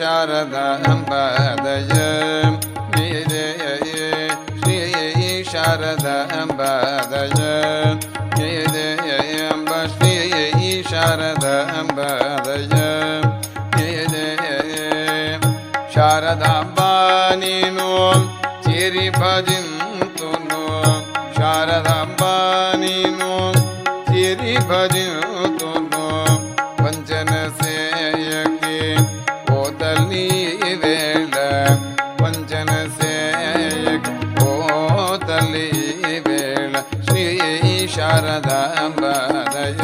ಶಾರದಾಂಬಾದಯ ಶ್ರೀ ಶಾರದಾಂಬಾದಯ ಅಂಬ ಶ್ರೀ ಶಾರದಾಂಬಾದಯ ಶಾರದಾಂಬಾ ನೀನು ಚಿರಿ ಭಜಿಂತುನು ಶಾರದಾಂಬಾ ನೀನು ಚಿರಿ ಭಜಿಂತುನು ವಂಚನ ಸೇಯಕ್ಕೆ ಓತಲ್ಲಿ ವೇಳ ವಂಚನ ಸೇಯಕ್ಕೆ ಓತಲ್ಲಿ ವೇಳ ಶ್ರೀ ಶಾರದಾಂಬಾದಯ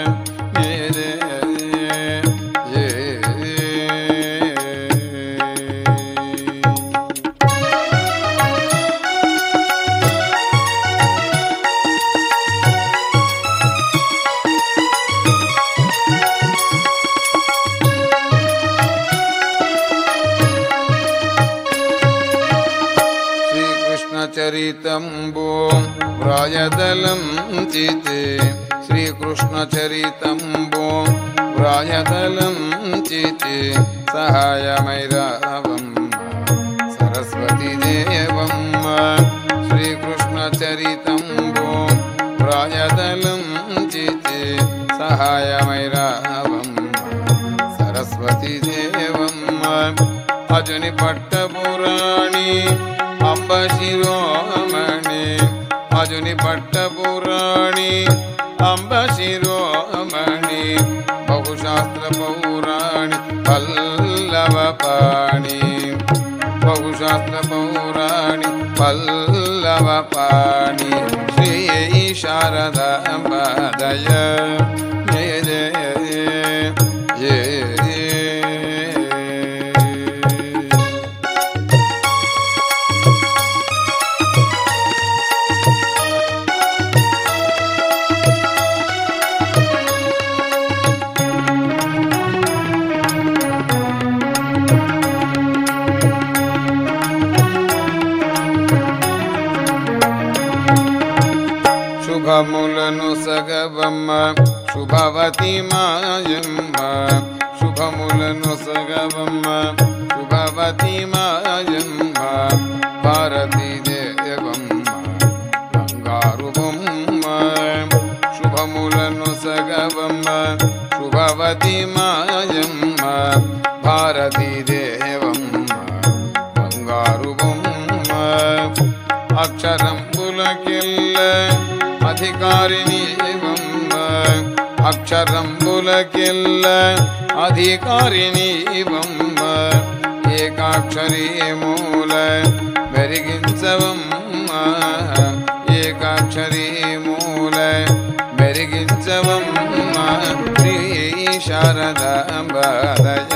चरितंबो व्राजदलं चिते श्रीकृष्णचरितंबो व्राजदलं चिते सहायमैरावं सरस्वती देवं श्रीकृष्णचरितंबो व्राजदलं चिते सहायमैरावं सरस्वती देवं अजुनि पट्टपुराणी अंब शिरोमणि अजुनि पट्टपुराणी अंब शिरोमणि बहुशास्त्र पौराणि पल्लवपाणि बहुशास्त्र पौराणि पल्लवपाणि श्री शारदांबादय शुभमुలను సగవమ్మ శుభవతి మాయమ్మ శుభములను సగవమ్మ శుభవతి మాయమ్మ భారతీ దేవమ్మ బంగారు బొమ్మ శుభములను సగవమ్మ శుభవతి మాయమ్మ భారతీ దేవమ్మ బంగారు బొమ్మ అక్షరంబులకెల్ల अधिकारिणी वम्ब अक्षरंबुलकिल्ल अधिकारिणी वम्ब एकाक्षरी मूल मेरिगिंचवम्म एकाक्षरी मूल मेरिगिंचवम्म श्री शारदांबादय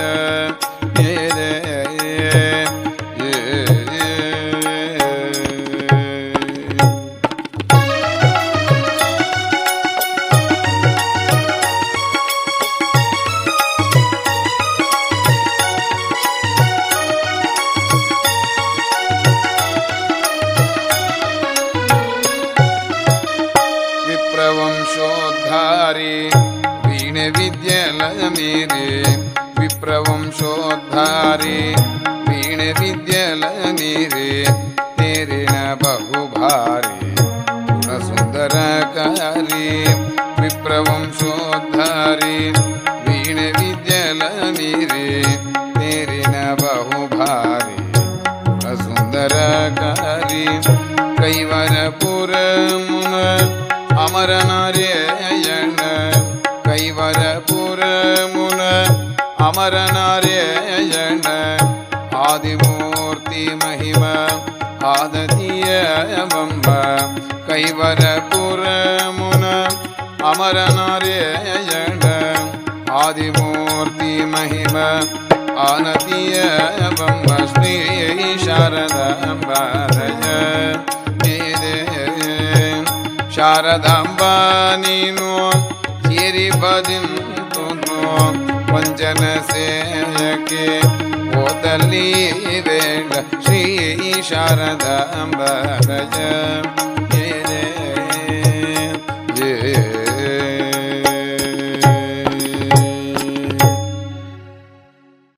विप्रवंशोद्धारी वीण विद्यालयमेरे विप्रवंशोद्धारी वीण विद्यालयमेरे तेरे न बहुभारी गुणसुंदरकारी विप्रवंशोद्धारी वीण विद्यालयमेरे तेरे न बहुभारी गुणसुंदरकारी कैवरपुर मुन अमर नारायण कैवरपुर मुन अमर नारायण आदिमूर्ति महिमा आदतीय बंब कैवरपुर मुन अमर नारायण आदिमूर्ति महिमा आनतीय बंब श्री शारदांबादय शारदांबा नीनु चिरि भजिंतुनु ವಂಚನ ಸೇಯಕ್ಕೆ ಓತಲ್ಲಿ ವೇಳ ಶ್ರೀ ಶಾರದಾಂಬಾದಯ